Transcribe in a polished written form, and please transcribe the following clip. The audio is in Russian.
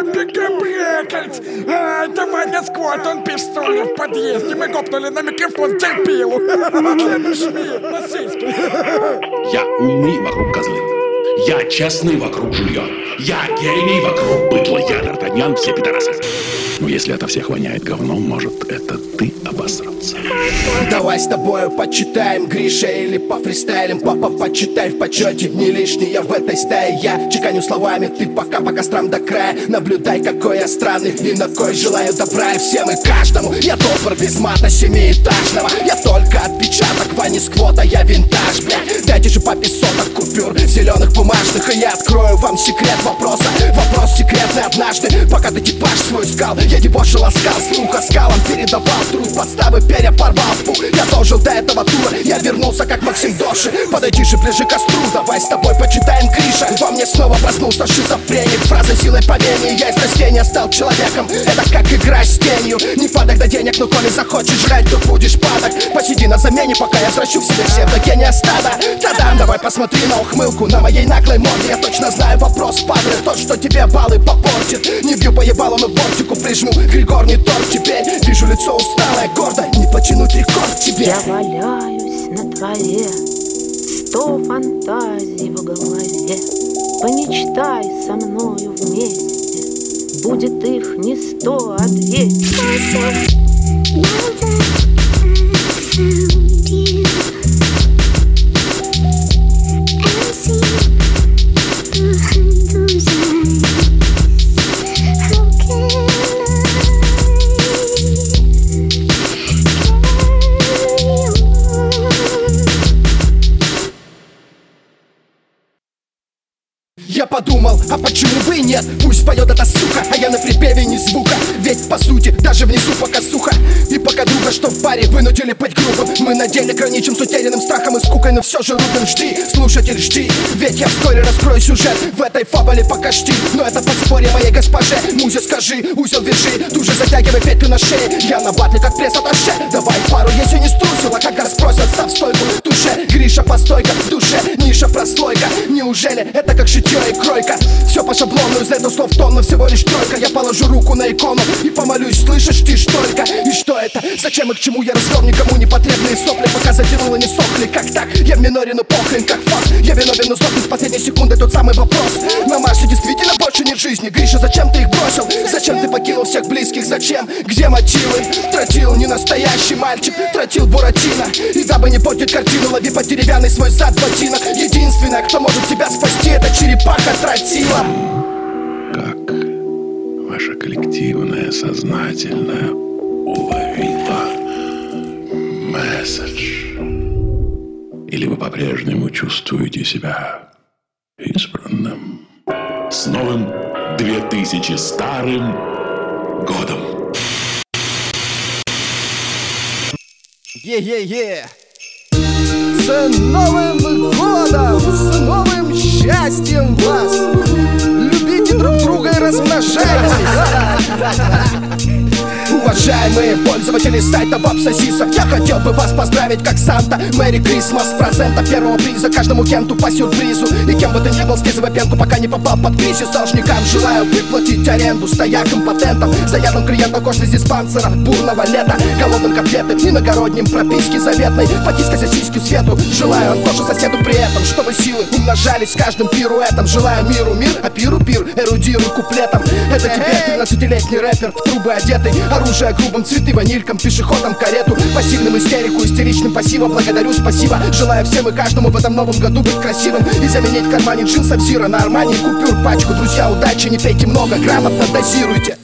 Брекальц. Это Ваня Скотт, он пистолет в подъезде. Мы копнули на микрофон терпилу. Я умный вокруг козлы. Я честный вокруг жулья. Я гений вокруг быдла. Я Д'Артаньян, все пидорасы. Но если это всех воняет говном, может, это ты обосраться. Давай с тобою почитаем, Гриша, или пофристайлим. Папа, почитай в почете, не лишний я в этой стае. Я чеканю словами, ты пока по кострам до края. Наблюдай, какой я странный и на кой желаю добра. И всем и каждому я добр без мата семиэтажного. Я только отпечаток Вани Сквота, я винтаж, блядь. Дайте же папе соток купюр зеленых бумажных, и я открою вам секрет вопроса. Вопрос секретный однажды, пока ты типаж свой искал. Я дебоши ласкал, слуха скалом передавал труд, подставы перья порвал. Фу, я дожил до этого тура, я вернулся как Максим Доши. Подойди же ближе к костру, давай с тобой почитаем Гриша. Во мне снова проснулся шизофреник, фраза силой повеяния. Я из растения стал человеком, это как игра с тенью. Не падай до денег, но коли захочешь жрать, то будешь падок. Посиди на замене, пока я взращу в себе псевдогения стада. Та-дам, давай посмотри на ухмылку на моей наглой морде. Я точно знаю вопрос, падре, тот, что тебе баллы попортит. Не бью по ебалу, но бортику прижму. Григор, не торт теперь, вижу лицо усталое, гордо. Не потянуть рекорд тебе. Я валяюсь на траве, 100 фантазий в голове. Помечтай со мною вместе, будет их не 100, а 200. Я подумал, а почему бы и нет? Пусть поет эта сука, а я на припеве ни звука. Ведь по сути даже внизу пока сухо. И пока друга, что в паре вынудили быть грубым, мы на деле граничим с утерянным страхом и скукой. Но все же рубим, жди, слушатель, жди. Ведь я вскоре раскрою сюжет в этой фабуле пока жди. Но это подспорье моей госпоже. Музе, скажи, узел вяжи, туже затягивай петлю на шее. Я на батле как пресс-атташе. Давай пару, если не струсила, как спросят, став стойку туше. Гриша, постойка, в душе, ниша прослойка. Неужели это как шитье и кройка? Все по шаблону, из этого слов тонна, всего лишь тройка. Я положу руку на икону и помолюсь, слышишь, тишь только. И что это? Зачем и к чему я развел никому непотребные сопли, пока затянуло не сохли? Как так? Я в миноре, но похрен, как факт. Я виновен, но сдохнет с последней секунды тот самый вопрос. На Марсе действительно больше нет жизни. Гриша, зачем ты их бросил? Зачем ты покинул всех близких? Зачем? Где мотивы? Тротил не настоящий мальчик, тротил Буратино. И дабы не портить картину, лови под деревянный свой зад ботинок. Единственное, кто может тебя спасти, это черепаха тротила. Как ваше коллективное сознательное уловило месседж? Или вы по-прежнему чувствуете себя избранным? С новым 2000 старым годом! Е-е-е! С Новым годом! С новым счастьем вас! Любите друг друга и размножайтесь! Уважаемые пользователи сайта Вапсосисок, я хотел бы вас поздравить как Санта. Мэри Крисмас, процента первого приза каждому кенту по сюрпризу. И кем бы ты ни был, скизывай пенку, пока не попал под кризис. Должникам желаю выплатить аренду, стоякам, патентам, заядлым клиентам кожно-диспансеров бурного лета, голодным котлеты, иногородним прописки заветной, потискай сосиски свету. Желаю тоже соседу при этом, чтобы силы умножались с каждым пируэтом. Желаю миру мир, а пиру пир, эрудируй куплетом. Это тебе 13-летний рэпер в трубы одетый, оружие грубым, цветы ванилькам, пешеходам карету, пассивным истерику, истеричным пассивом. Благодарю, спасибо. Желаю всем и каждому в этом новом году быть красивым и заменить в кармане джинсов Зира на Армани, купюр пачку. Друзья, удачи, не пейте много, грамотно дозируйте.